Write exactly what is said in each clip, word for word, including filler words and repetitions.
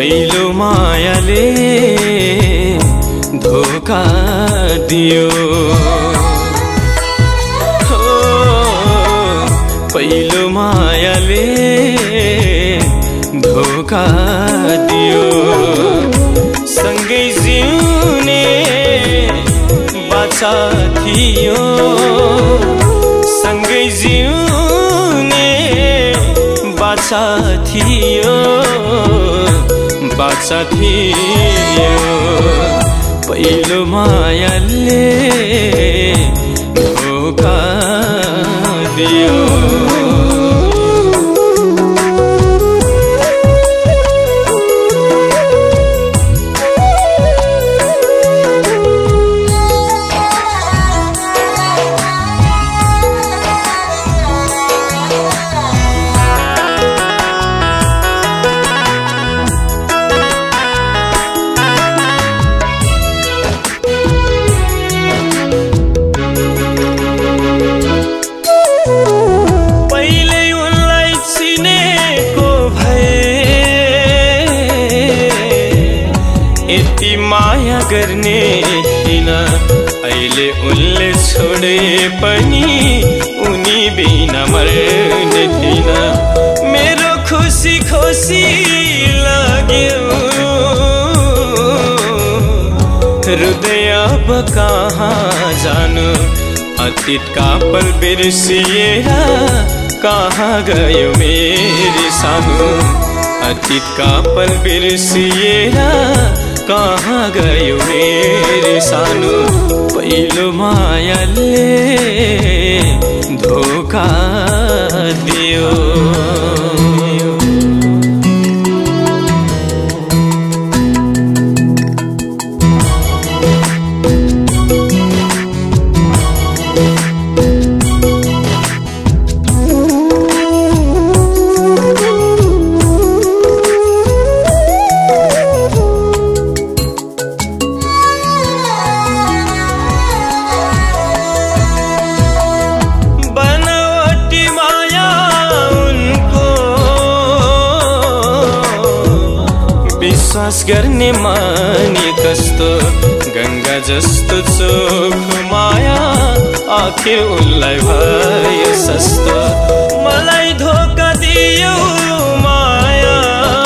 पहिलो मायाले धोका दियो। हो पहिलो मायाले धोका दियो। सँगै जिउने बाचा थियो, सँगै जिउने बाचा थियो, बाचा थियो। पहिलो मायाले धोका दियो। यति माया गर्ने थिइन, अहिले उनले छोडे पनि उनी बिना मर्ने थिइन। मेरो खुसी खुसी लाग्यो, हृदय अब कहाँ जानु। अतीतका पल बिर्सिएर कहाँ गयो मेरी सानो। अतीतका पल बिर्सिएर कहाँ गयो मेरी सानो। पहिलो मायाले धोका दियो। विश्वास गर्ने मानी कस्तो, गंगा जस्तो चोख माया आखिर उनलाई भयो सस्तो। मलाई धोका दियो माया,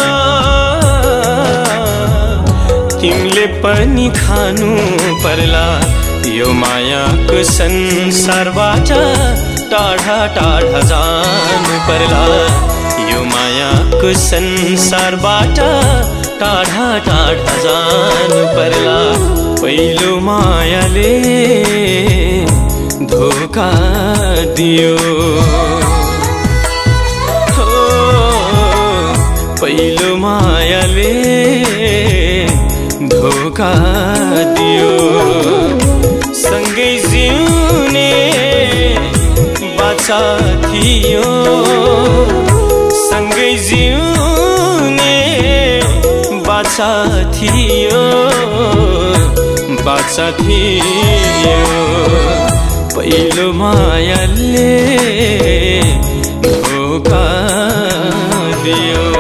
तिमीले पनि खानु पर्ला। यो मायाको संसारबाट टाढा टाढा जानु पर्ला। यो मायाको संसारबाट टाढा टाढा जानु पर्ला। पहिलो मायाले धोका दियो। हो पहिलो मायाले धोका दियो। सँगै जिउने बाचा थियो, सँगै जिउने बाचा थियो, बाचा थियो। पहिलो मायाले धोका दियो।